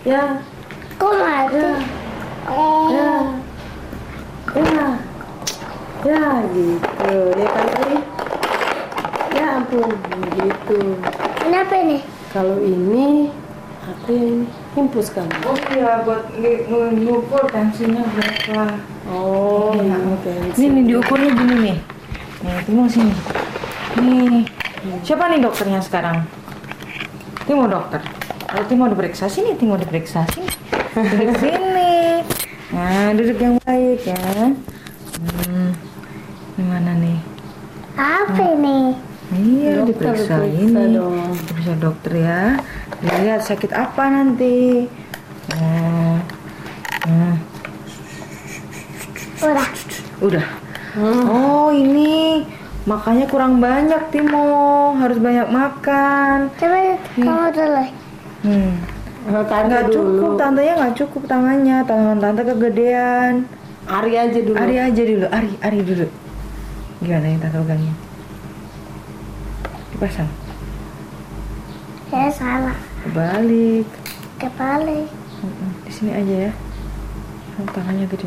Ya. Kok mati? Ya. Ya. Ya gitu. Ya kan tadi. Ya ampun gitu. Kenapa ini? Kalau ini apa ya ini? Himpus kan? Oh iya, buat ngukur tensinya berapa. Oh, Iya. tensi. Ini diukurnya gini nih. Nih, Timo sini. Nih. Siapa nih dokternya sekarang? Timo dokter. Kalau Timo diperiksa sini, Timo diperiksa sini. Duduk sini. Nah, duduk yang baik ya. Gimana nih? Apa ini? Iya, Dokter diperiksa diperiksa ini. dong. Diperiksa dokter ya. Lihat sakit apa nanti. Udah. Udah. Oh, ini makanya kurang banyak Timo. Harus banyak makan. Coba kamu dulu. Tante Nggak dulu. cukup, tantenya nggak cukup tangannya. Tangan tante kegedean. Ari aja dulu. Ari aja dulu, Ari dulu. Gimana yang tante pegangin? Dipasang. Ya salah. Kebalik. Kebalik. Di sini aja ya. Tangannya gede.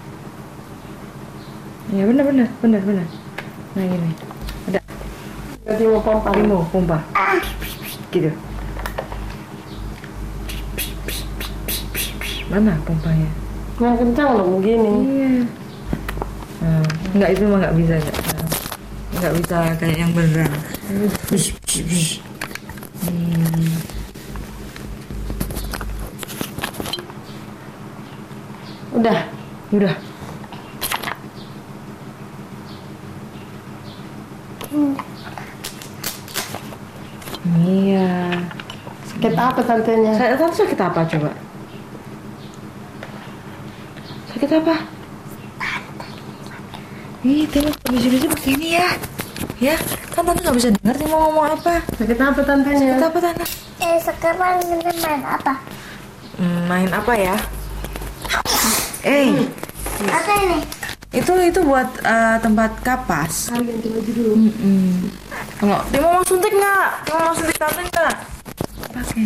Ya benar. Nah gini. Ada. Nanti mau pompa. Timo, pompa. Gitu. Mana pompanya? Yang kencang loh begini. Iya. Enggak, itu mah nggak bisa. Nggak bisa kayak yang beneran. Udah. Iya. Sakit apa tantenya? Tante sakit apa coba? Sakit apa? Ih, Timo bisa-bisa begini ya. Ya, kan tante nggak bisa dengar Timo ngomong apa. Sakit apa tantenya? Sakit apa tante? Sekarang kita main apa? Main apa ya? Apa ini? Itu buat tempat kapas. Ari ganti baju dulu. Kalau Timo mau suntik nggak? Timo mau suntik tante nggak? Pakai.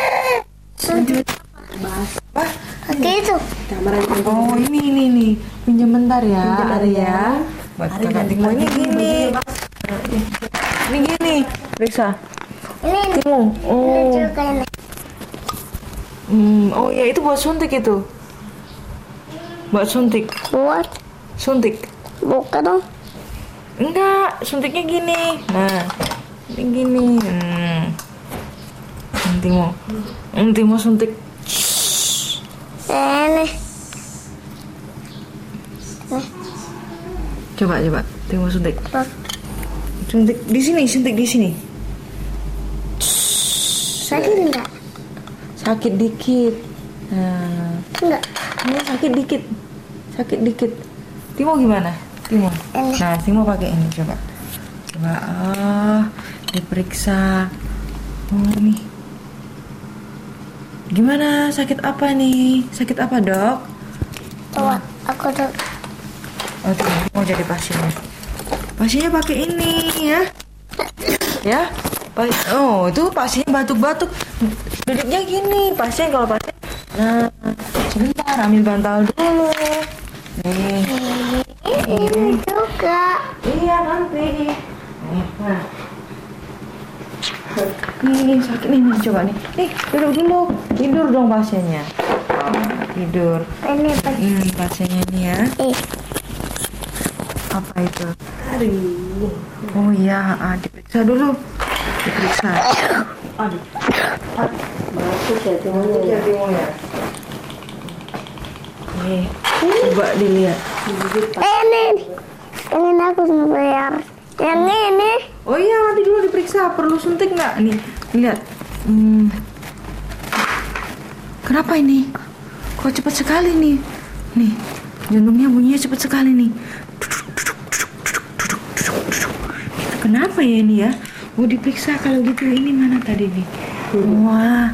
Wah, Oke itu. Kamar aja. oh ini. Pinjam bentar ya, Ari ya. Buat kakak Timo ini gini. Ini gini. Periksa. Ini Timo. Oh. juga ini. Oh ya itu buat suntik itu. Buat suntik. Buat Suntik. buka dong. Enggak, suntiknya gini. Nah, ini gini. Timo suntik. Ini. Coba. Timo suntik. Buat. Suntik di sini. Sakit enggak? Sakit dikit. Nah, Enggak. ini sakit dikit. Timo gimana? Timo. Ini. Nah, Timo pakai ini coba. Diperiksa. Oh, nih. Gimana? Sakit apa nih? Sakit apa, Dok? Coba aku tuh. Oh, Timo mau jadi pasiennya. Pasiennya pakai ini ya. Ya. Oh, itu pasiennya batuk-batuk. Duduknya gini. Pasien kalau pasien. Nah, sebentar ambil bantal dulu. Nih. Ini juga. Iya nanti. Nah. Nih sakit nih coba nih. Nih duduk dulu. Tidur dong pasiennya. Tidur. Ini apa? Pasiennya nih ya. Apa itu? Oh iya, diperiksa dulu. Diperiksa. Masuk ya Timonya. ya. Nih, coba dilihat. Ini aku bayar. Yang ini. Oh iya, nanti dulu diperiksa. Perlu suntik nggak? Nih, lihat. Kenapa ini? Kok cepat sekali nih? Nih, jantungnya bunyinya cepat sekali nih. Itu kenapa ya ini ya? Mau diperiksa kalau gitu. Ini mana tadi nih? Wah.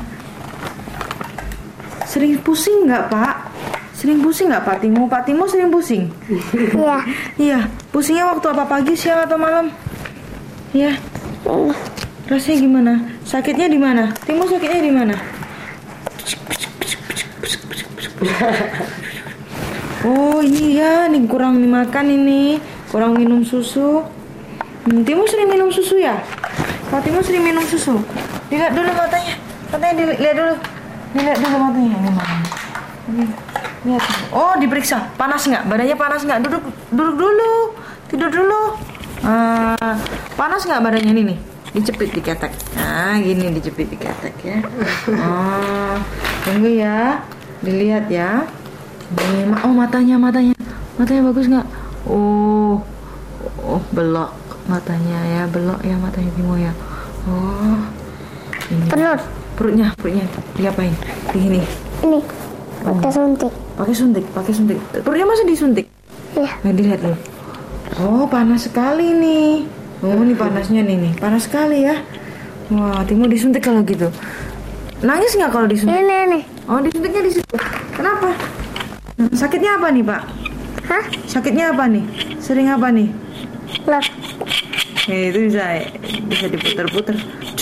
Sering pusing nggak, Pak? Sering pusing nggak Pak Timo? Pak Timo sering pusing? Iya. Iya. Pusingnya waktu apa? Pagi, siang, atau malam? Iya. Rasanya gimana? Sakitnya di mana? Timo sakitnya di mana? Oh iya, nih kurang makan ini, kurang minum susu. Timo sering minum susu ya? Pak Timo sering minum susu. Dilihat dulu matanya, dilihat dulu. Dilihat dulu matanya. Ini, lihat. Oh, diperiksa. Panas nggak? Badannya panas nggak? Duduk dulu. Tidur dulu. Panas nggak badannya ini nih? Dicepit diketek. Nah, gini dijepit diketek ya. Tunggu ya. Dilihat ya. Nih, matanya bagus nggak? Oh, belok matanya ya, belok ya matanya Timo ya. Oh, ini. Perutnya diapain? Ini. Pakai suntik. Perutnya masih disuntik? Iya. Nah, dilihat dulu. Oh, panas sekali nih. Oh, ini panasnya nih. Panas sekali ya. Wah, Timo disuntik kalau gitu. Nangis nggak kalau disuntik? Ini. Oh, disuntiknya di situ. Kenapa? Sakitnya apa nih, Pak? Hah? Sakitnya apa nih? Sering apa nih? Lah. Itu bisa diputer-puter.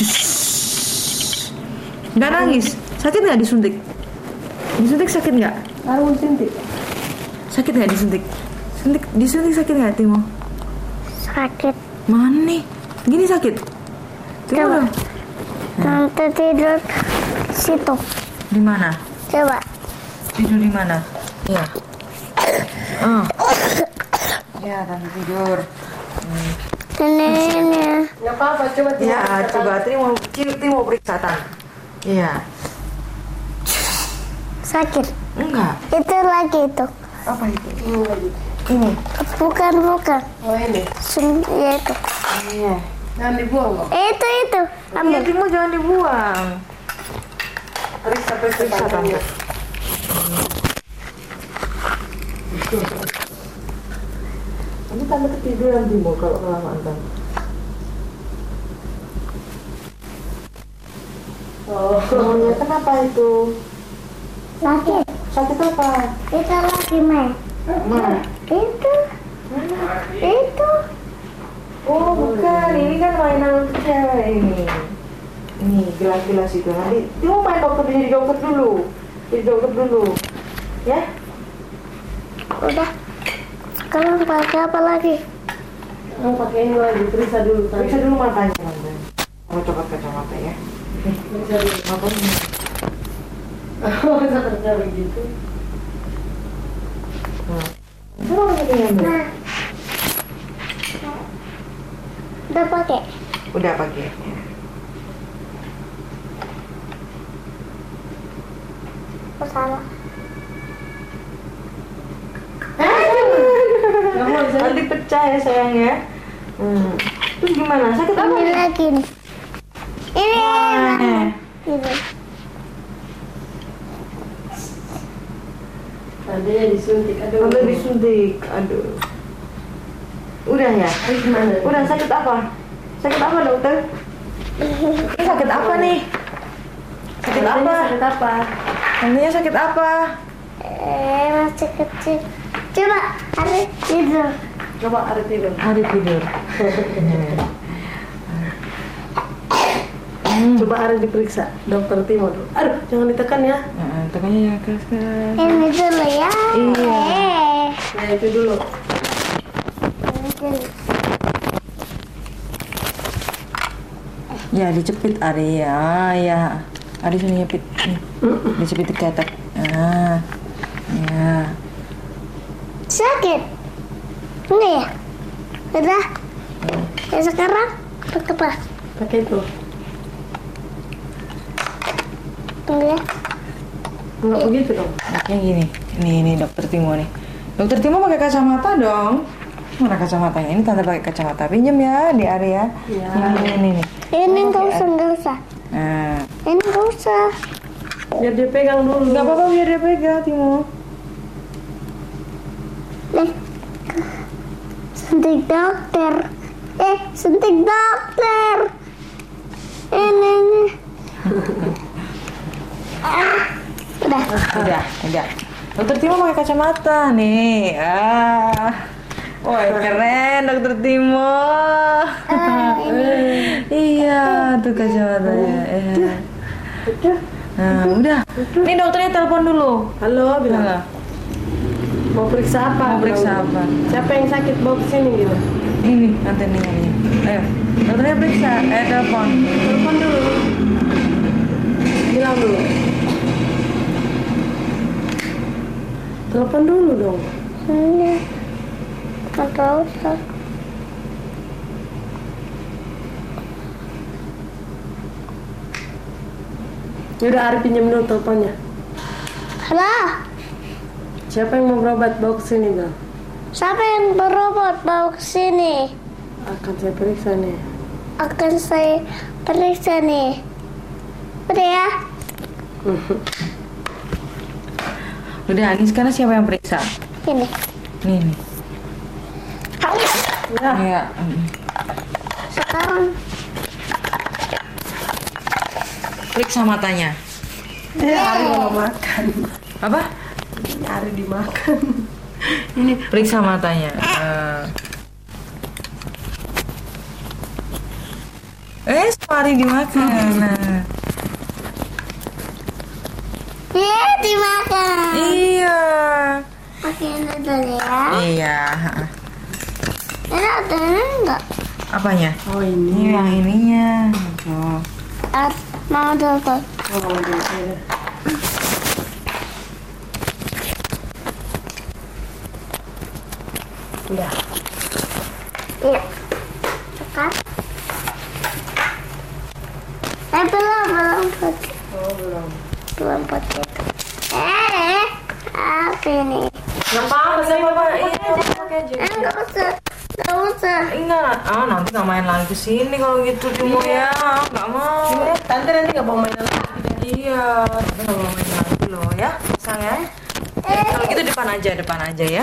Nggak nangis? Sakit nggak disuntik? Disuntik sakit nggak? Harus suntik. Sakit nggak disuntik? Disuntik sakit nggak, Timo? Sakit. Mana nih? Gini sakit? Timo Coba. dong. Tante tidur situ. Di mana? Coba. Tidur di mana? Iya. Ya, tante tidur. Ini. Nggak apa-apa, coba Ya, coba Timo periksa tante. Iya. Sakit. Enggak. Itu lagi itu. Apa itu? Ini. Bukan. Oh ini. Ya itu. Iya. Jangan dibuang kok. Itu. Iya, Ambil. Timo jangan dibuang. Periksa tante. Ini tante ketiduran Timo kalau kelamaan tante. Oh, kenapa itu? Sakit. Sakit apa? Itu lagi main. Mana? Itu. Oh, bukan. Ini kan mainan untuk cewek ini. Ini gelas-gelas itu. Nanti Timo main jadi dokter dulu. Ya? Udah. Sekarang pakai apa lagi? Oh, pakai ini lagi, periksa dulu. Periksa dulu matanya, tante. Mau coba kacamata ya. Periksa dulu. Matanya. Oh, seperti begitu. Coba matanya dulu. Nah. Udah pakai. Udah pakai. Oh, salah. Nanti pecah ya sayang ya. Terus gimana? Sakit apa? Ini lagi nih. Ini. Ini. Tadinya disuntik. Udah disuntik. Aduh. Udah ya? Gimana? Udah sakit apa? Sakit apa dokter? Ini sakit apa nih? Sakit apa? Sakit apa? Tandanya sakit apa? Masih kecil. Coba hari tidur. Coba hari tidur. Hari tidur. Coba hari diperiksa. Dokter Timo dulu. Aduh, jangan ditekan ya. Tekannya ya keras-keras. Ini dulu ya. Iya. Nah, itu dulu. Ini dulu. Ya dicepit Ari ya. Ari sini nyepit. Dicepit diketek. Ya. Sakit. Enggak ya? Udah. Ya sekarang pakai apa? Pakai itu. Tunggu ya. Enggak begitu dong. Oke gini. Ini dokter Timo nih. Dokter Timo pakai kacamata dong. Mana kacamatanya? Ini tante pakai kacamata. Pinjam ya di Ari ya. Iya. Ini. Ini nggak usah. Nah. Ini nggak usah. Biar dia pegang dulu. Nggak apa-apa biar dia pegang Timo. Nih. Suntik dokter. Suntik dokter. Ini. Udah. Dokter Timo pakai kacamata nih. Wah, keren dokter Timo. Iya, tuh kacamatanya. Nah, udah. Ini dokternya telepon dulu. Halo, bilang. Halo. Mau periksa apa? Mau periksa Bilang. apa? Siapa yang sakit bawa ke sini gitu? Ini anteninya nih. Ayo, dokternya periksa. Telepon. Telepon dulu. Bilang dulu. Telepon dulu dong. Ini. Nggak usah. Yaudah, Ari pinjam dulu teleponnya. Halo. Siapa yang mau berobat bawa ke sini, Bang? Siapa yang berobat bawa ke sini? Akan saya periksa nih. Akan saya periksa nih. Udah ya? Udah, ini sekarang siapa yang periksa? Ini. Nih. Ya. Iya. Sekarang. Periksa matanya. Ari mau makan. Apa? Ari dimakan. Ini Periksa matanya. Semari dimakan. Nah. Iya, dimakan. Iya. Oke, ini dulu ya. Iya. Ini ada ini enggak? Apanya? oh Ini ini. yang ininya. Oh. Mau dulu. Oh, ini. Udah. Iya. Sekarang. Belum pakai. Oh, belum. Belum pakai. Apa ini? Nggak apa-apa, saya mau pakai aja. Enggak usah. Enggak usah. Enggak, nanti nggak main lagi ke sini kalau gitu Timo ya. Nggak mau. Tante nanti nggak bawa mainan lagi. Iya, tapi nggak mau main lagi loh ya, sayang. Kalau gitu depan aja ya.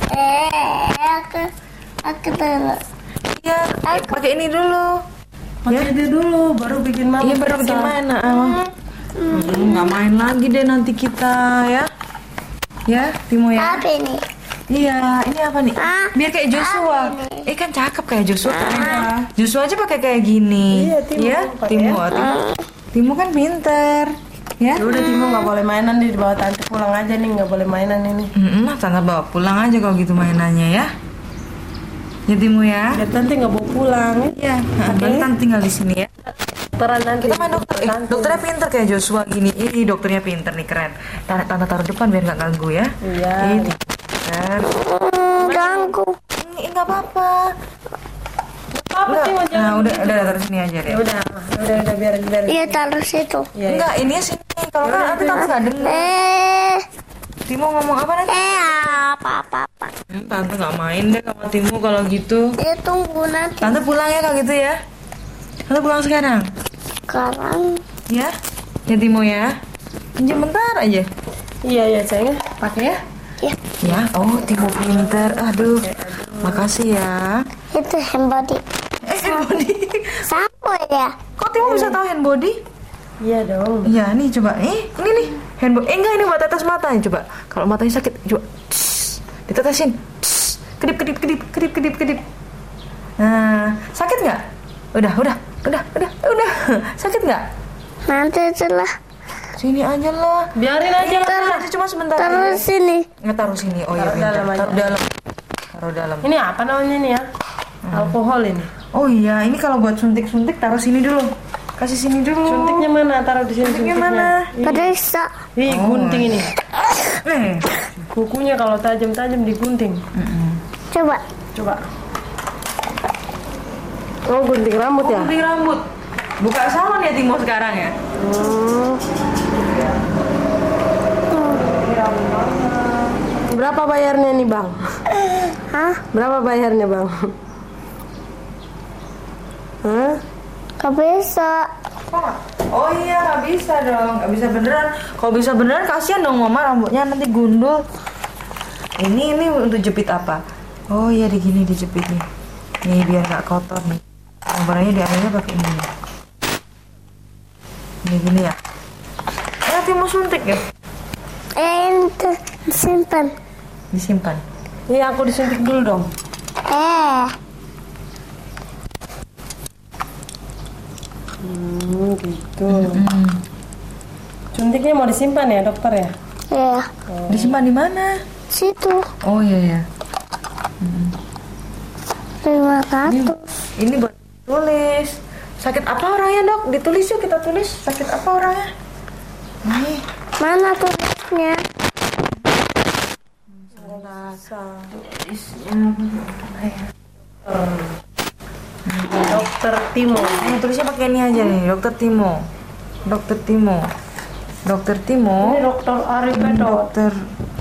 Aku dulu. Iya, pakai ini dulu. Pakai dia dulu, baru bikin mama. Iya baru periksa. bikin main. Nggak main lagi deh nanti kita ya. Ya, Timo ya. Apa ini? Iya, ini apa nih? Ah, Biar kayak Joshua. apa ini? Kan cakep kayak Joshua. Joshua aja pakai kayak gini. Iya, Timo Ya, pakai Timo. Timo kan pinter. Ya. Ya udah, Timo nggak boleh mainan nih, dibawa tante pulang aja nih, nggak boleh mainan ini. Tante bawa pulang aja kalau gitu mainannya ya. Ya Timo ya. Biar tante nggak bawa pulang. Iya. Nanti tante tinggal di sini ya. Dokteran nanti. Kita main dokter. Dokternya pinter kayak Joshua gini. Ini dokternya pinter nih, keren. Tante taruh depan biar nggak ganggu ya. Iya. Ini pinter. Ganggu. Ini nggak apa-apa. Apa sih mau Nah, udah taruh sini aja deh. Ya udah biarin. Iya, taruh situ. Iya. Enggak, ini sini. Kalau kan nanti tante nggak dengar. Timo ngomong apa nanti? Apa. Tante nggak main deh sama Timo kalau gitu. Tunggu nanti. Tante pulang ya kalau gitu ya. Tante pulang sekarang. Sekarang. Ya, ya Timo ya. Pinjam bentar aja. Iya sayang. Pakai ya. Ya, Ya, oh Timo pinter. Aduh, makasih ya. itu hand body. Handbody. Sampo ya. Kok Timo bisa tahu handbody? Iya dong. Iya, nih coba. Ini nih handbody. Enggak, ini buat tetes mata nih coba. Kalau matanya sakit, coba. Tss, ditetesin. Tss, kedip. Nah, sakit nggak? Udah. Sakit nggak? Nanti setelah Sini aja lah. Biarin aja. Aja cuma sebentar. taruh aja. sini. Nggak taruh sini. Oh iya, Taruh pintar. dalam aja. Taruh dalam. Ini apa namanya nih ya? Alkohol ini. Oh iya, ini kalau buat suntik taruh sini dulu. Kasih sini dulu. Suntiknya mana? Taruh di sini. Suntiknya mana? Periksa. Ih, gunting ini. Nih. Kukunya kalau tajam-tajam digunting. Coba. Oh, gunting rambut ya? Gunting rambut. Buka salon ya Timo sekarang ya? Berapa bayarnya nih, Bang? Hah? Berapa bayarnya, Bang? Hah? Gak bisa. Oh iya, nggak bisa dong, nggak bisa beneran. Kalau bisa beneran kasihan dong mama, rambutnya nanti gundul. Ini untuk jepit apa? Oh iya, digini dijepit nih. Nih biar nggak kotor nih. Gambarnya diambilnya pakai ini. Ini gini ya. Nanti mau suntik ya? Itu simpan. Disimpan. Iya, aku disuntik dulu dong. Gitu. Suntiknya mau disimpan ya dokter ya? Iya. Disimpan di mana? Situ. Oh iya ya. 500. Ini buat tulis. Sakit apa orangnya dok? Ditulis yuk, kita tulis. Sakit apa orangnya? Nih. Mana tulisnya? Dokter Timo. Tulisnya pakai ini aja nih, Dokter Timo. Dokter Timo. Dokter Timo. Ini dokter Ari Pedot. Dokter.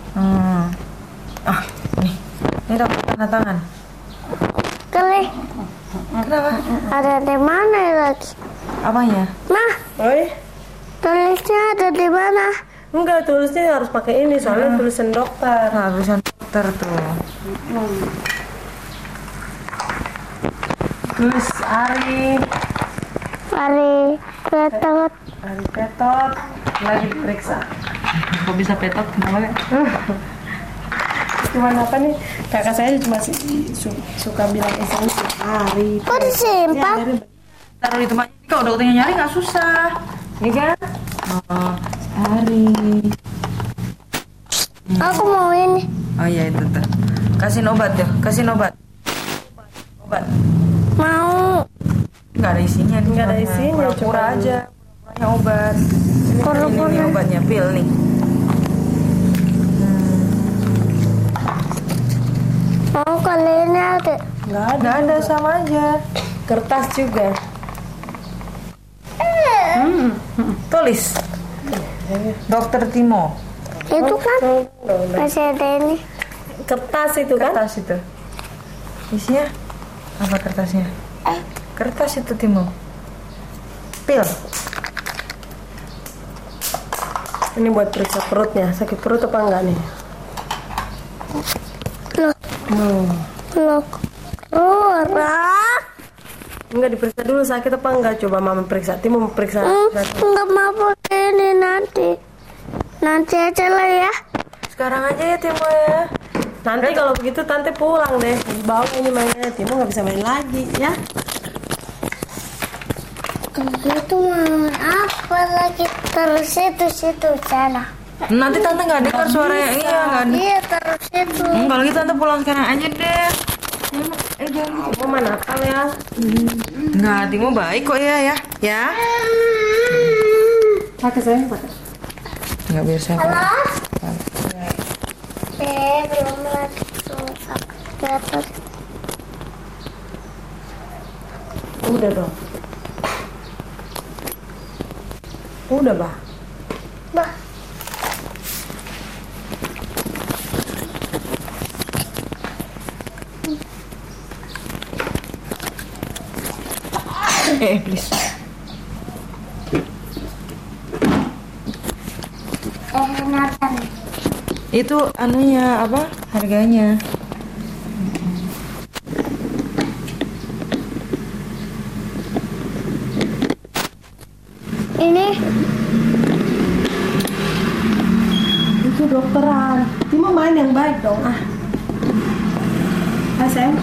Nih. Ini dokter tanda tangan. Kali. Kenapa? Ada di mana lagi? Apanya? Nah, Oi, tulisnya ada di mana? enggak tulisnya harus pakai ini soalnya tulisan dokter. Nah, tulisan dokter tuh. Tulis Ari Pedot. Ari Pedot lagi diperiksa. Kok bisa petot? Kenapa? Cuman apa nih? Kakak saya cuma suka bilang esensi Ari. Kok disimpan? Taruh di tempatnya. Kalau dokternya nyari nggak susah, ya kan? Ari. Aku mau ini. Oh iya itu tuh. Kasih obat ya, kasih obat. Obat. Mau. Nggak ada isinya, nih, Nggak ada soalnya. isinya, Pura-pura coba. aja. Pura-puranya obat. Ini Pura-pura. nih obatnya, pil nih. Mau kali ini ada. Nggak ada, sama aja. Kertas juga. Tulis. Dokter Timo. Itu kan masih ada ini. Kertas itu kan? Kertas itu. Isinya apa kertasnya? Kertas itu Timo. Pil. Ini buat periksa perutnya. Sakit perut apa enggak nih? Loh. Enggak diperiksa dulu sakit apa enggak? Coba mama periksa. Timo mau periksa. Enggak mau pakai ini nanti. Nanti aja lah ya. Sekarang aja ya Timo ya. Nanti kalau begitu tante pulang deh. Bawa ini mainnya. Timo nggak bisa main lagi ya. Itu mau apa lagi? Terus itu sana. Nanti tante nggak dengar suaranya. Iya nggak ada. Iya terus itu. Kalau gitu tante pulang sekarang aja deh. Jangan gitu. Timo mana nakal ya? Nggak, Timo baik kok ya. Ya. Pakai saya pakai. Nggak biasa. Belum lagi susah. Udah dong. Udah bah. Bah. Please. Nathan. Itu anunya apa? Harganya. Ini Itu dokteran. Timo main yang baik dong. Sayang.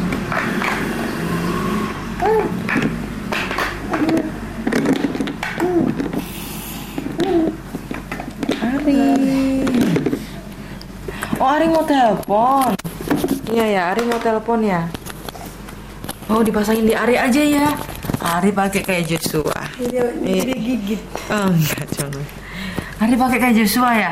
Ari. Oh Ari mau telepon. Iya ya, Ari mau telepon ya. Oh dipasangin di Ari aja ya. Ari pakai kayak Joshua. Dia gigit. Oh enggak cuma. Ari pakai kayak Joshua ya.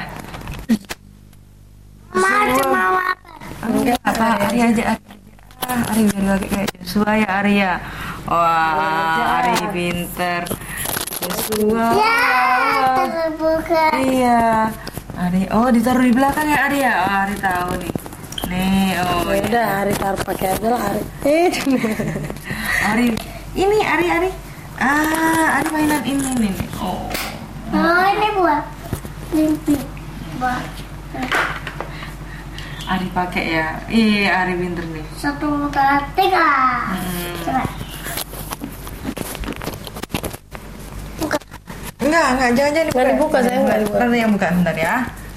mau apa? Enggak apa Ari aja. Ari biar pakai kayak Joshua ya Ari ya. Wah Ari pinter. Joshua. Ya, terbuka. Iya. Ari, oh ditaruh di belakang ya Ari ya. Oh, Ari tahu nih. Nih, oh Ya udah, Ari taruh pakai aja lah Ari. Ari, ini Ari. Ari mainan ini nih. Oh. Oh, ini buat mimpi. Buat Ari pakai ya. Iya, Ari pinter nih. 1, 2, 3. Coba. Enggak, jangan dibuka. Nggak dibuka, saya nggak dibuka. Nanti yang buka bentar ya.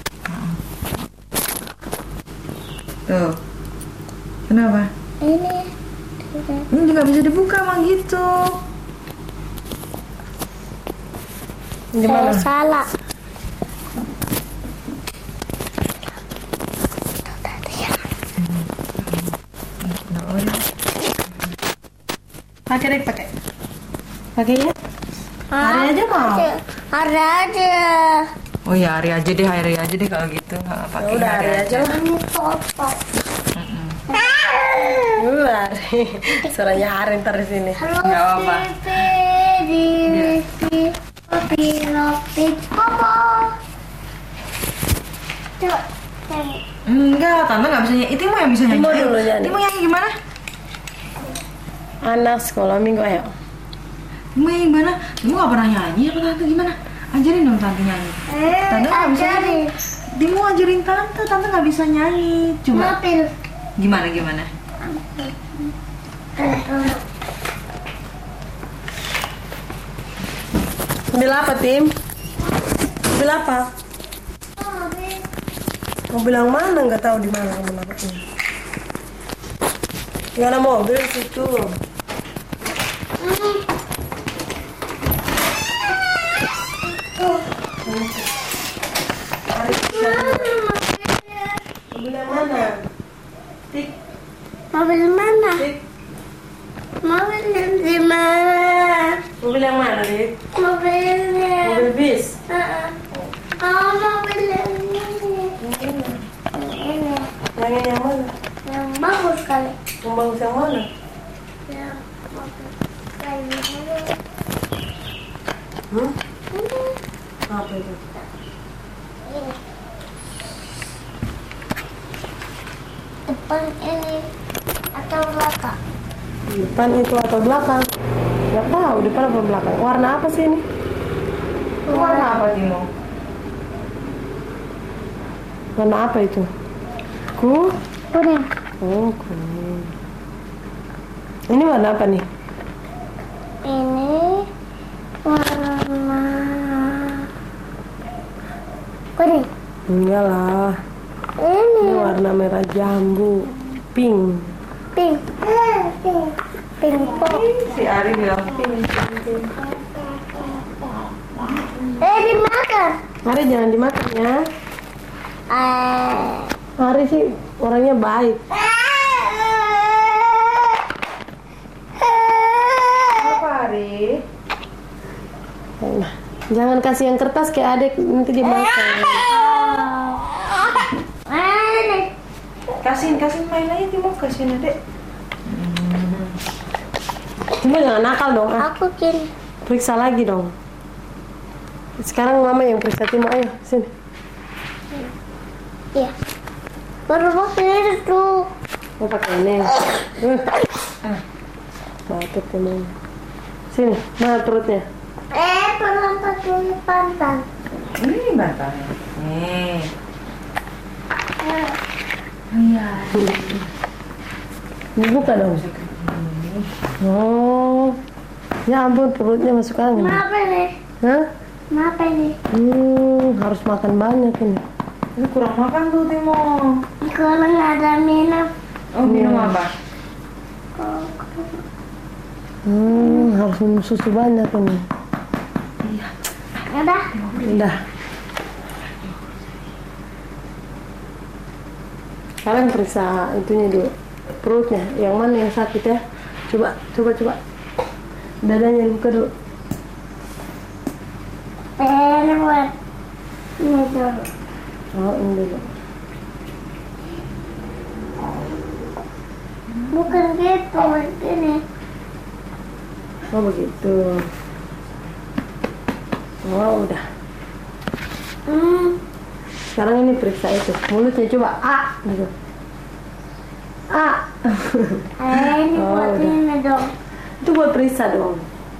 Tuh. Kenapa? Ini Ini juga bisa dibuka emang gitu. Gimana? salah. Pakai deh, pakai. Pakai ya. Hari aja mau. Hari aja. Oh ya hari aja deh kalau gitu. Pakai Udah hari aja lah. Ini foto. Hari. Suaranya hari ntar di sini. Halo Nggak apa-apa. Pipi, Papa. Coba nyanyi. Enggak, tante nggak bisa nyanyi. Itu mau yang bisa nyanyi. Timo dulu nyanyi. Timo nyanyi gimana? Anak sekolah minggu ayo. Timo nyanyi gimana? Timo nggak pernah nyanyi apa tante gimana? Ajarin dong tante nyanyi. Tante nggak bisa nyanyi. Timo ajarin tante nggak bisa nyanyi. Coba. Mobil. Gimana? Mobil apa, Tim? Mobil apa? Mobil yang mana? Nggak tahu di mana kamu naruhnya. Nggak ada mobil di situ. Mobil yang mana? Tik, Mobil mana? tik. Mobil yang di mana? Mobil yang mana, Dik? Mobilnya. Mobil bis. Oh, mobil yang ini. Ini. Yang ini yang mana? Yang bagus kali. Yang bagus yang mana? Yang mobil kayak gini. Hmm? Ini. Apa itu? Ini. Depan ini atau belakang? Depan itu atau belakang? Nggak tahu depan atau belakang. Warna apa sih ini? Warna apa Timo? Warna apa itu? Kuning. Oh, kuning. Ini warna apa nih? Ini warna kuning. Enggak lah. Ini Ini warna merah jambu. Pink. pink. Pink. Pink pop. Si Ari bilang Dimakan. Hari jangan dimakan ya. Hari sih orangnya baik. apa Ari? Nah, jangan kasih yang kertas kayak adik nanti dimakan. Kasihin main aja Timo, kasihin adek. Cuma jangan nakal dong. Aku kini. Periksa lagi dong. Sekarang mama yang periksa Timo. Ayo sini. Iya. Baru pakai itu. Mau pakai ini. Batuk Timo. Sini, mana perutnya? Belum pakai pantang. Ini batangnya. Nih. Iya. Dibuka dong. Oh, ya ampun perutnya masuk angin. Kenapa nih? Hah? Kenapa nih? Harus makan banyak ini. Ini kurang makan tuh Timo. Kalau nggak ada minum. Oh minum apa? Harus minum susu banyak ini. Iya. Udah. Udah. Kalian periksa itunya dulu, perutnya. Yang mana yang sakit ya? Coba. Dadanya buka dulu. Buat ini dulu. Oh, ini dulu. Bukan gitu, begini. Oh, begitu. Oh, udah. Sekarang ini periksa itu. Mulutnya coba. Gitu. Ini Oh, buat udah. ini dong. Itu buat periksa dong.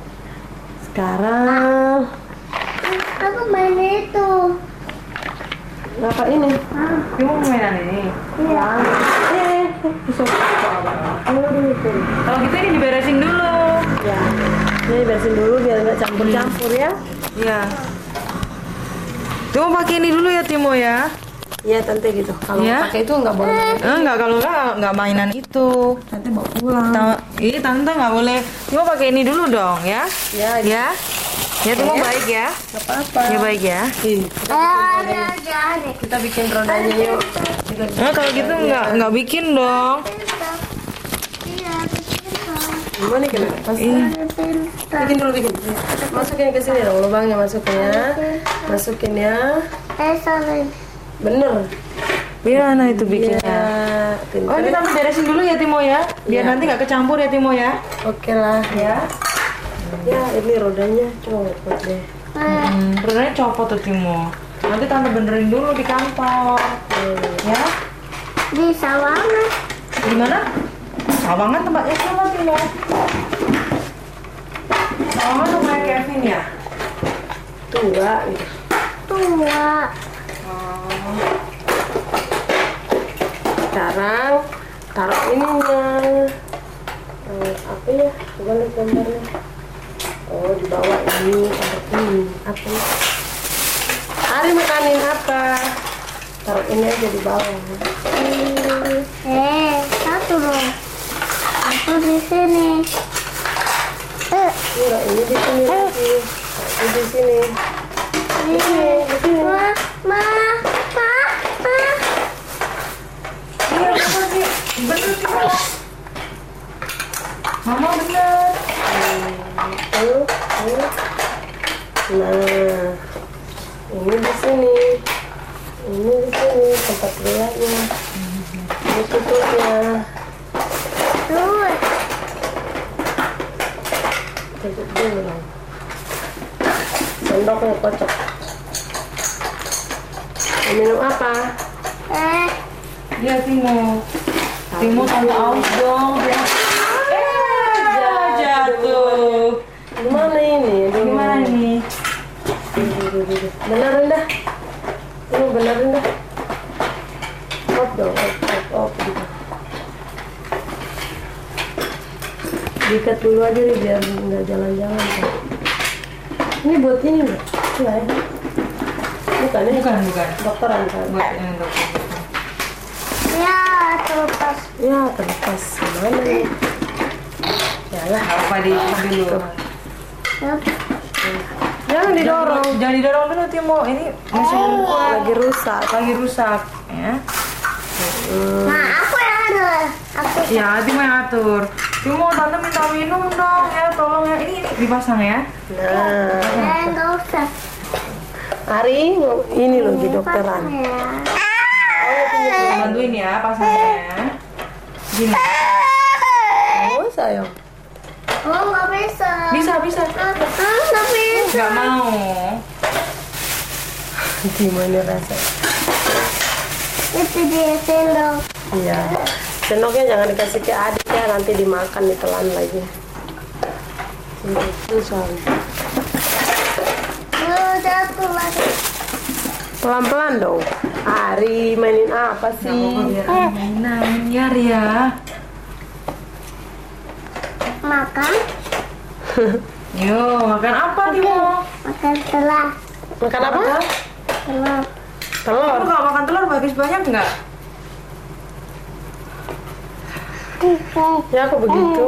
Sekarang Aku main itu. apa ini? Timo mau mainan ini. Iya. Besok. Kalau gitu ini diberesin dulu. Ya. Ini beresin dulu biar nggak campur-campur ya. Iya. Timo pakai ini dulu ya Timo ya. Iya tante gitu. Kalau Ya. pakai itu nggak boleh. Enggak, kalau nggak mainan itu. Tante bawa pulang. Iya tante nggak boleh. Timo pakai ini dulu dong ya. Ya. Ya. Ya Timo baik ya. Nggak apa-apa. Ya baik ya. Ih, Ada. kita bikin rodanya yuk. Nah, kalau gitu nggak bikin dong. Iya, bisa. Gimana nih kena? Bikin dulu bikin. Masukin ke sini dong lubangnya masukin ya. Masukin ya. Saling. Bener. Gimana itu bikinnya? Ya, Oh ini tante beresin dulu ya Timo ya, biar Ya. nanti nggak kecampur ya Timo ya. Oke lah ya. Ya ini rodanya copot deh. Rodanya copot tuh Timo. Nanti tante benerin dulu di kantor. Ya? Di sawangan. Di mana? Sawangan tempatnya sama Timo. Sawangan rumahnya Kevin ya? Tua gitu. Tua. Sekarang taruh ininya. Apa ya? Coba lihat gambarnya. Oh di bawah ini taruh ini. Apa ya? Ari makanin apa? Taruh ini aja di bawah. Satu dong. Satu di sini. Enggak, ini di sini lagi. Ini di sini. Di sini, di sini. Ma. Iya bener sih, bener Timo. Mama bener. Tuh, tuh. Nah, ini di sini. Ini di sini tempat belaknya. Ini tutupnya. Tuh. Tutup dulu dong. Sendoknya kocok. Mau minum apa? Iya Timo. Timo tante aus dong. Dia. Jatuh. Gimana ini? Aduh. Gimana ini? Benerin dah. Ini benerin dah. Off dong, off gitu. Diikat dulu aja nih biar nggak jalan-jalan. Kan. Ini buat ini nggak? Nggak ya? Bukan ya? Bukan. Dokteran kan? Buat yang dokter. Ya, terlepas. Ya terlepas gimana nih? Ya lah. Apa di dulu? Jangan didorong. Jangan didorong dulu Timo. Ini mesin Lagi rusak. lagi rusak ya. Nah, aku yang ada. Aku Ya Timo yang atur. Timo tante minta minum dong ya, tolong ya. Ini dipasang ya. Nah, nggak usah. Ari ini loh di dokteran. Ya. Bantuin ya pasangnya. Gini. Oh sayang. Oh, nggak bisa. Bisa. Nggak bisa. Nggak mau. Gimana rasanya? Itu dia sendok. Iya. Sendoknya jangan dikasih ke adik ya, nanti dimakan ditelan lagi. Itu soalnya. Jatuh lagi. Pelan-pelan dong. Ari mainin apa sih? Biar mainan ya Ria. Makan. Yo makan apa Timo? Makan telur. Makan apa? Telur. Telur. Kamu kalau makan telur bagus banyak nggak? Ya aku begitu.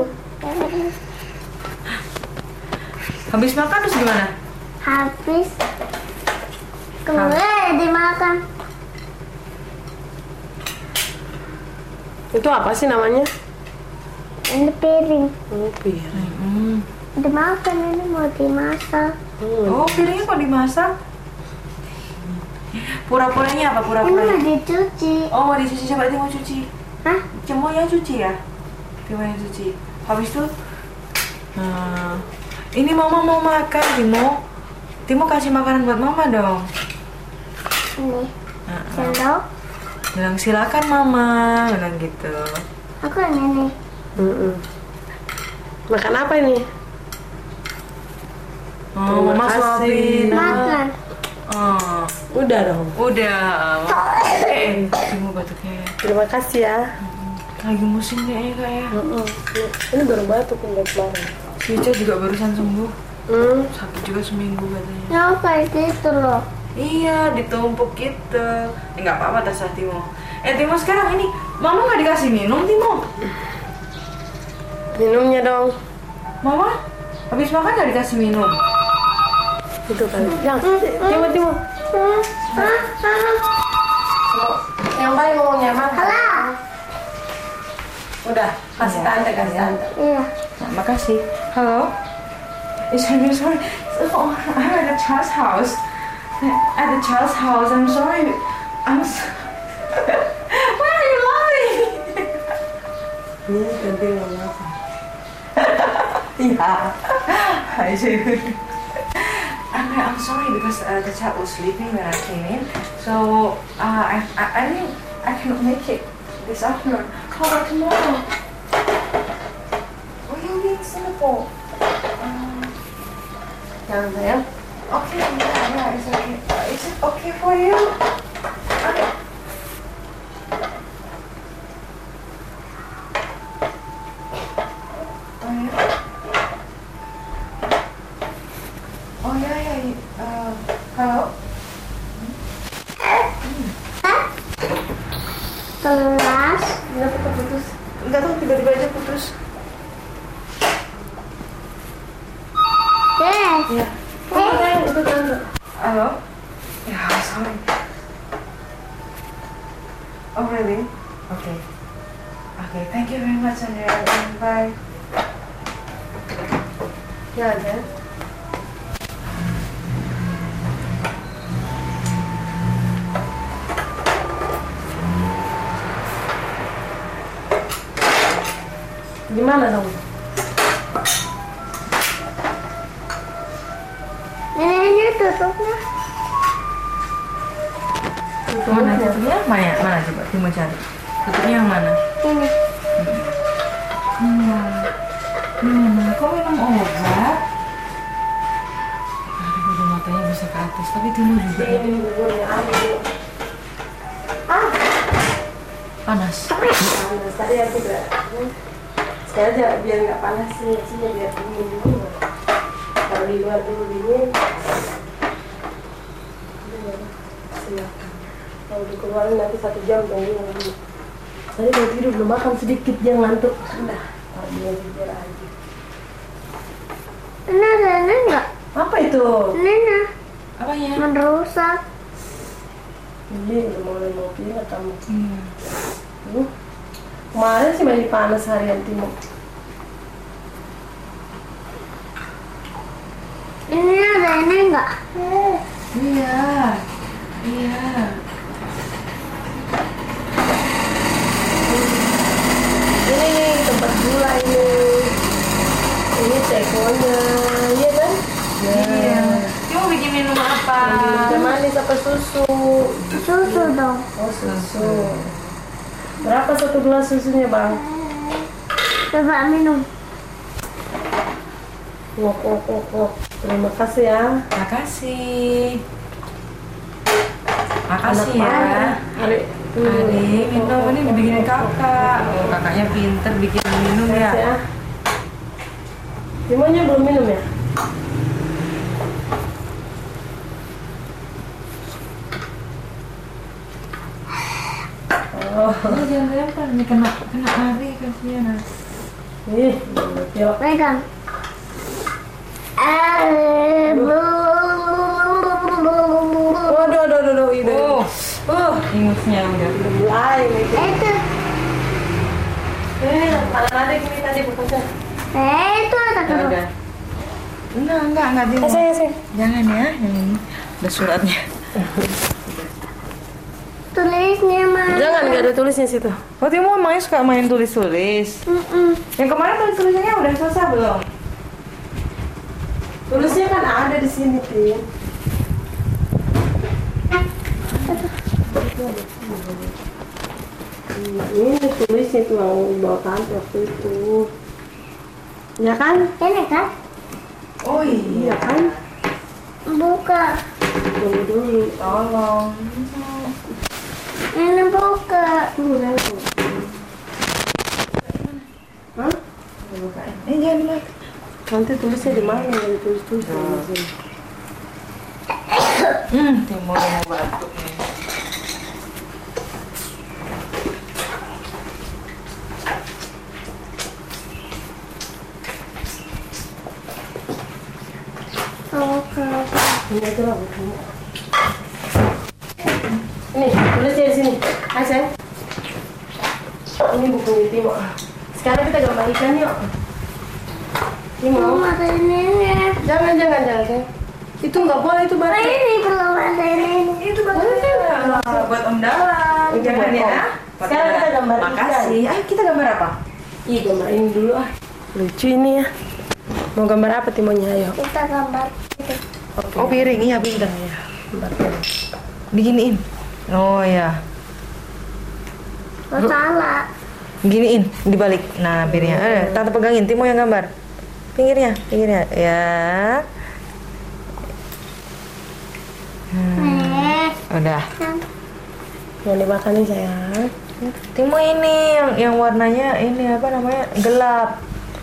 Habis makan terus gimana? Habis. Kemudian dimakan. Itu apa sih namanya? Ini piring. Piring. Dimakan, ini mau dimasak. Oh piringnya kok dimasak? Pura-puranya apa Ini pura-puranya? mau dicuci. Oh mau dicuci, coba Timo cuci. Hah? Timo yang cuci ya? Timo yang cuci. Habis itu, nah, ini mama mau makan Timo. Timo kasih makanan buat mama dong. Ini. Sendok. Bilang silakan mama, bilang gitu. Aku yang ini. Makan apa ini? Oh, mama kasih. suapin. Makan. Oh, Udah dong. udah. Timo batuknya. Terima kasih ya. Lagi musim kayaknya kak ya. Ini baru batuk udah kemarin. Si Ica juga barusan sembuh. Hmm. Sakit juga seminggu katanya. Ya kayak gitu loh. Iya, ditumpuk gitu. Nggak apa-apa terserah Timo. Timo sekarang ini, mama nggak dikasih minum Timo? Minumnya dong. Mama, habis makan nggak dikasih minum? Itu kali. Timo. Yang paling ngomongnya makan. Halo. Udah, kasih tante, kasih tante. Iya. Nah, makasih. Halo. I'm sorry. Oh, I'm at the child's house. At the child's house. I'm sorry. Why are you laughing? Ini ganti ngomong. Yeah. I see. I'm sorry because the child was sleeping when I came in. So I think I cannot make it this afternoon. How about tomorrow? Will you be in Singapore? Jangan sayang. Okay, yeah, it's okay. Is it okay for you? Okay. Oh yeah. Oh yeah. Hello. Kelas. Kenapa putus? Enggak tahu tiba-tiba aja putus. Yes. Ya. Oh, sayang, itu tante. Halo. Ya, sorry. Oh really? Okay. Okay, thank you very much, Andrea. Bye. Ya, sayang. Gimana dong? Neneknya tutupnya. Mana tutupnya? Mana coba? Timo cari. Tutupnya yang mana? Ini. Mana? Kok minum obat? Aduh, udah matanya bisa ke atas. Tapi Timo juga. Ini buburnya aduh. Panas. Panas. Tadi aku udah. Sekarang aja biar nggak panas sih, biar dingin dulu. Kalau di luar dulu dingin. Silakan. Kalau dikeluarin nanti 1 jam tunggu lagi. Tadi mau tidur belum makan sedikit dia ngantuk. Udah, kalau dia tidur aja. Ini ada enggak? Apa itu? Ini Apanya? merusak. Ini udah mulai mau pindah kamu. Kemarin sih masih panas harian Timo. Ini ada ini enggak? Iya. Ini tempat gula ini. Ini tekonya, iya kan? Iya. Kamu bikin minum apa? Teh manis apa susu? Susu dong. Oh susu. Berapa 1 gelas susunya bang? Coba minum. Wok. Terima kasih ya. Makasih. Makasih ya. Adik, Adik, minum ini dibikinin kakak. Oh, kakaknya pinter bikin minum Makasih ya. ya. Timonya belum minum ya? Oh, Oh, jangan lempar nih kena ari kasihan. ih, yuk. Pegang. Waduh, ini. Ingusnya udah. Mulai nih. Itu. Tangan adik ini tadi bukunya. Itu ada dulu. Udah. Enggak dia. Saya. Jangan ya, yang ini. Ada suratnya. Tulisnya mana? Jangan, nggak ada tulisnya situ. Oh, Timo emangnya suka main tulis-tulis. Yang kemarin tulis-tulisannya udah selesai belum? Tulisnya kan ada di sini, Tim. Ini tulisnya tuh yang bawa tante waktu itu. Ya kan? Ini kan? Oh Iya kan? Buka. Tunggu dulu. Tolong. Ini buka. Tunggu. Hah? Ini jangan lihat. Nanti tulisnya di mana? Tulis di sini. Timo udah mau batuk nih. Oke. Ini aja lah. Ini tulisnya di sini. Ayo sayang. Ini bukunya Timo. Sekarang kita gambar ikan yuk. Timo. Belum ada ininya. Jangan. Itu nggak boleh, itu batu. Ini belum ada ininya. Itu buat Om Dalan. Itu Jangan buat ya. Om. Sekarang kita gambar ikan. Makasih. Ayo kita gambar apa? Iya, gambar ini dulu ah. Lucu ini ya. Mau gambar apa Timonya, ayo. Kita gambar itu. Oke. Oh piring, iya pintar. Ya, gambar piring. Diginiin. Oh ya. Oh, salah. Giniin, dibalik. Nah piringnya. Tante pegangin. Timo yang gambar. Pinggirnya. Ya. Udah. Yang dimakan nih sayang. Timo ini yang warnanya ini apa namanya gelap.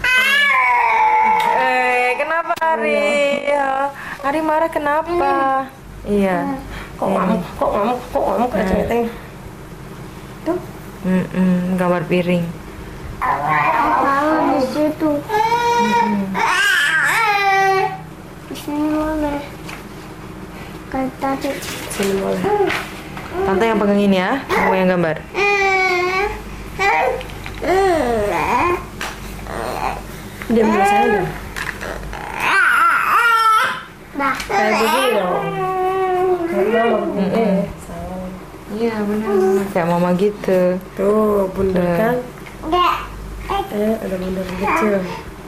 Kenapa Ari? Ya, Ari marah kenapa? Iya. Kok ngamuk kacang-kacang. Tuh. Gambar piring. Kalau di situ. Di sini boleh. Kayak tadi. Sini boleh. Tante yang pegang ini ya, kamu yang gambar. Diam dulu sayang. Dah. Kayak begini loh. Kayak mama begini. Sayang. Iya benar. Kayak mama gitu. Tuh, bundar kan? Ada bundar kecil.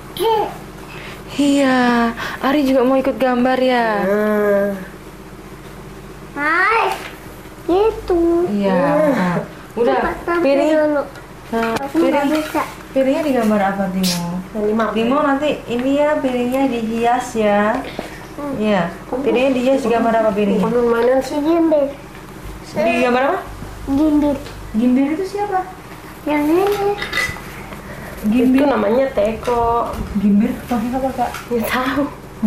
Iya, Ari juga mau ikut gambar ya. Nah. Hai. Gitu. Iya. Nah, udah piring. dulu. Nah, Aku nggak piring. bisa. Piringnya digambar apa Timo? Yang lima. Timo nanti ini ya piringnya dihias ya. Iya, piringnya dihias digambar apa piringnya? Bukan mainan sih. Gimbal. Digambar apa? Gimbal. Gimbir itu siapa? Yang ini. Itu namanya teko. Gimbir pakai apa kak? Ya tahu.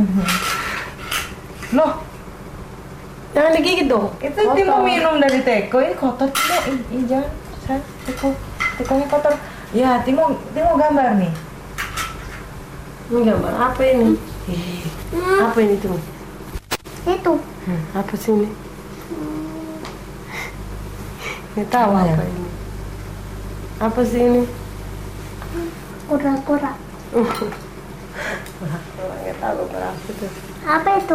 Loh, Jangan digigit dong. itu Timo minum dari teko, ini kotor Timo. Ini jangan, sayang, tekonya kotor. Ya, Timo gambar nih. Ini gambar apa ini? Apa ini tuh? Itu. Apa sih ini? Nggak tahu Apa ya? apa ini. Apa sih ini? Kura-kura. Nggak tahu berapa itu. Apa itu?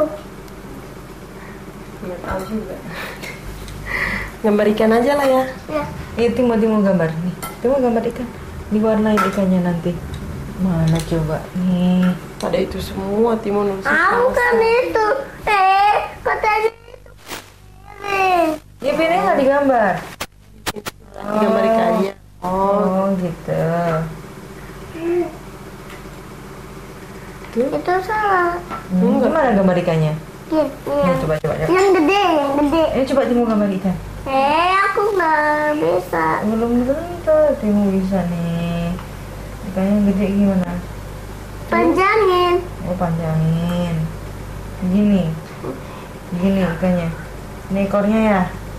Nggak tahu juga. Gambar ikan aja lah ya. Ya. Timo gambar nih. Timo gambar ikan. Diwarnain ikannya nanti. Mana coba nih? Pada itu semua Timo nulis. Bukan itu. Katanya itu. Ya piringnya nggak digambar. Gambar ikannya. Oh gitu. Itu salah. Gimana gambar ikannya? Iya, Ya, iya. coba. Yang gede, yang gede. Ini coba Timo gambar ikan. Aku nggak bisa. Belum tentu Timo bisa nih. Ikannya yang gede gimana? Panjangin. Oh panjangin. Gini ikannya. Ini ekornya ya.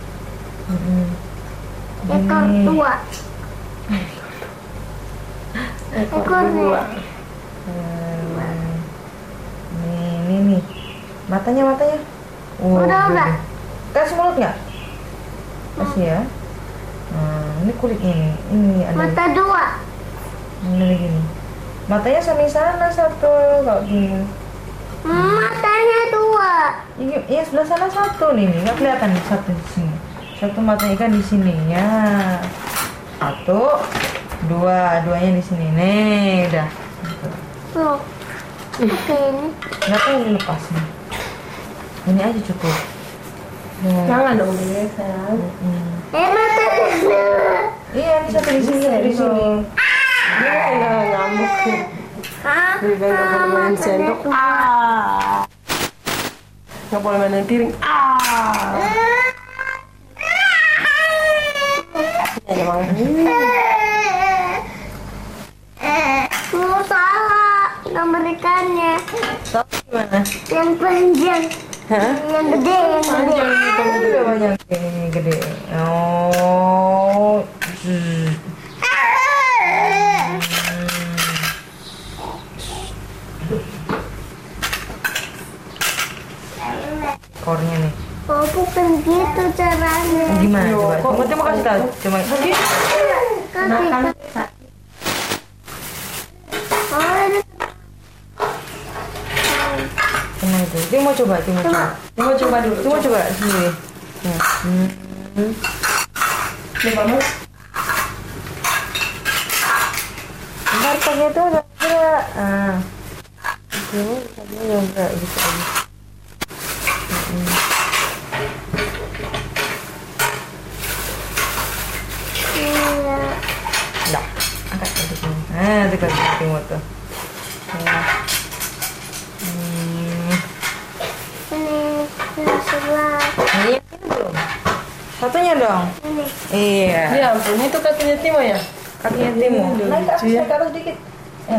Ekor Gini. dua. Ekor Ekornya. dua. Nih. Matanya. Oh, Udah. gede. Kasih mulut nggak? Kasih ya. Nah, ini kulitnya nih. Ini ada. Mata dua. Ini gini. Matanya sampai sana satu, kalau gini. Matanya dua. Iya sebelah sana satu nih, nggak kelihatan nih satu di sini. Satu mata ikan di sini ya. Satu, duanya di sini nih, udah. Loh. Oke ini. Nggak tahu lepas nih. Ini aja cukup. Ya. Jangan dong dia sayang. Matanya dua. Iya, ini satu di sini, di sini. Dia nggak ngambuk. Lebih baik nggak boleh main sendok. Nggak boleh main piring. Ya emang. Lu salah nomor ikannya. Tahu gimana? Yang panjang. Hah? Yang gede, yang gede. Panjang ikan gede. Udah banyak ini gede. Oh. Ekornya nih. Oh bukan gitu caranya. Gimana coba? Coba kasih tahu. Coba. Makan. Oh, ini. Nah itu, Timo coba. Timo coba dulu. Timo coba sendiri. Ya. Coba Mas. Ntar pakai itu udah gerak. Timo tadi udah gerak gitu aja. Iya. Dah, angkat itu Timo. Nah, itu kan Timo tuh. Ya. Ini sebelah. Ini belum. Satunya dong. Ini. Iya. Ya ampun, itu kakinya Timo ya? Kakinya Timo. Aduh, Naik lucu ya. ke atas dikit. Ya.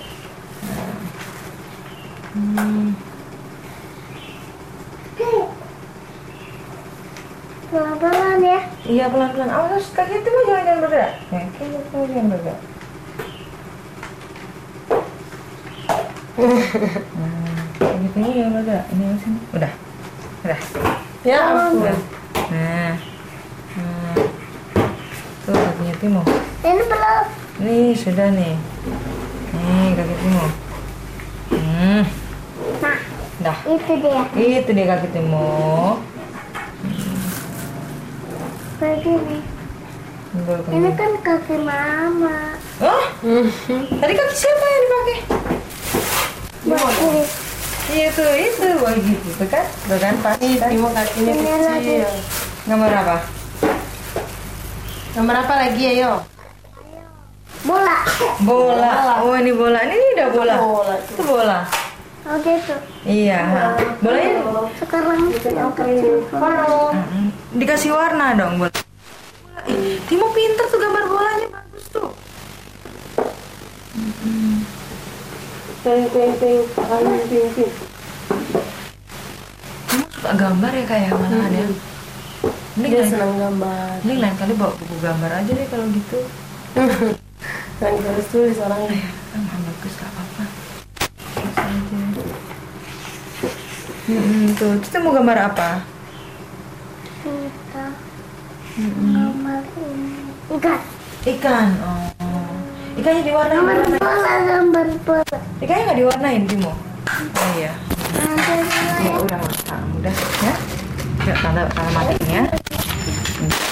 Pelan-pelan ya. Iya pelan-pelan. Awas kakinya Timo jangan bergerak. Ya, kakinya Timo jangan bergerak. Kaki Timo jangan bergerak. Ini yang sini. Udah. Ya ampun. Nah. Tuh kakinya Timo. Ini belum. Nih sudah nih. Nih kaki Timo. Nah, Dah. itu dia. Itu dia kaki Timo. Begini. Ini kan kaki mama. Oh, tadi kaki siapa yang dipakai? Buat ini. Iya itu, wah gitu tuh kan? Tuh kan pas Ih, kan? Timo kakinya Ini lagi. kecil. Gambar apa? Nomor apa lagi ya, yo? Bola. Bola. Oh ini bola, ini udah bola. Bola. Itu bola. Oh gitu. Iya. Bolanya Sekarang yang kecil. dikasih warna dong bola. Timo pinter tuh gambar bolanya bagus tuh. Ting. Timo suka gambar ya kayak malahan ya. Mending Dia lain, senang gambar. mending lain kali bawa buku gambar aja deh kalau gitu. Kan harus tulis orangnya. Bagus gak apa-apa. Terus aja. Tuh, kita mau gambar apa? Kita gambar ini. Ikan. Ikan. Oh. Ikannya diwarnain. Gambar bola, gambar bola. Ikannya nggak diwarnain, Timo? Oh iya. Ada Ya udah, udah ya. Yuk, tanda matiin ya.